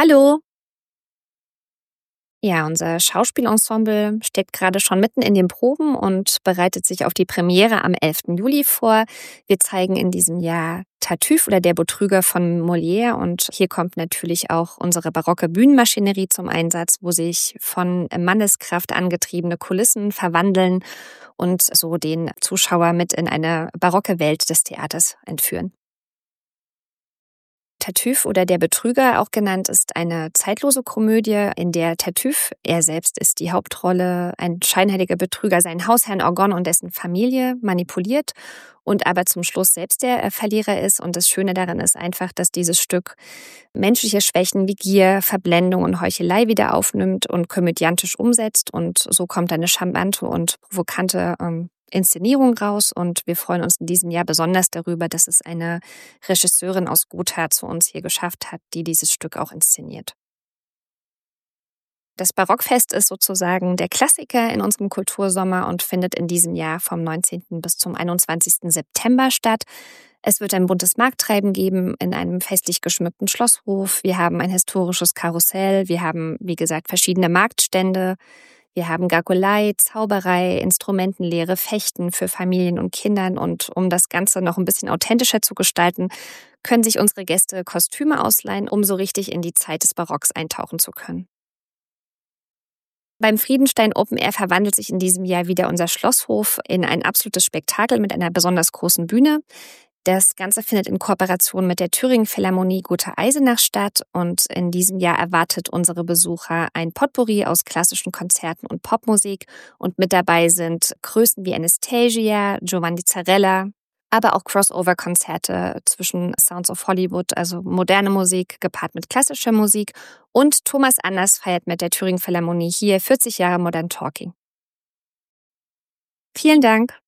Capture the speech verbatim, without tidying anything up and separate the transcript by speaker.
Speaker 1: Hallo! Ja, unser Schauspielensemble steckt gerade schon mitten in den Proben und bereitet sich auf die Premiere am elften Juli vor. Wir zeigen in diesem Jahr Tartüff oder Der Betrüger von Molière und hier kommt natürlich auch unsere barocke Bühnenmaschinerie zum Einsatz, wo sich von Manneskraft angetriebene Kulissen verwandeln und so den Zuschauer mit in eine barocke Welt des Theaters entführen. Tartüff oder Der Betrüger, auch genannt, ist eine zeitlose Komödie, in der Tartüff, er selbst ist die Hauptrolle, ein scheinheiliger Betrüger, seinen Hausherrn Orgon und dessen Familie manipuliert und aber zum Schluss selbst der Verlierer ist. Und das Schöne daran ist einfach, dass dieses Stück menschliche Schwächen wie Gier, Verblendung und Heuchelei wieder aufnimmt und komödiantisch umsetzt. Und so kommt eine charmante und provokante ähm, Inszenierung raus und wir freuen uns in diesem Jahr besonders darüber, dass es eine Regisseurin aus Gotha zu uns hier geschafft hat, die dieses Stück auch inszeniert. Das Barockfest ist sozusagen der Klassiker in unserem Kultursommer und findet in diesem Jahr vom neunzehnten bis zum einundzwanzigsten September statt. Es wird ein buntes Markttreiben geben in einem festlich geschmückten Schlosshof. Wir haben ein historisches Karussell. Wir haben, wie gesagt, verschiedene Marktstände. Wir haben Gargulei, Zauberei, Instrumentenlehre, Fechten für Familien und Kindern. Und um das Ganze noch ein bisschen authentischer zu gestalten, können sich unsere Gäste Kostüme ausleihen, um so richtig in die Zeit des Barocks eintauchen zu können. Beim Friedenstein Open Air verwandelt sich in diesem Jahr wieder unser Schlosshof in ein absolutes Spektakel mit einer besonders großen Bühne. Das Ganze findet in Kooperation mit der Thüringen Philharmonie Gotha Eisenach statt und in diesem Jahr erwartet unsere Besucher ein Potpourri aus klassischen Konzerten und Popmusik und mit dabei sind Größen wie Anastasia, Giovanni Zarella, aber auch Crossover-Konzerte zwischen Sounds of Hollywood, also moderne Musik gepaart mit klassischer Musik und Thomas Anders feiert mit der Thüringen Philharmonie hier vierzig Jahre Modern Talking. Vielen Dank!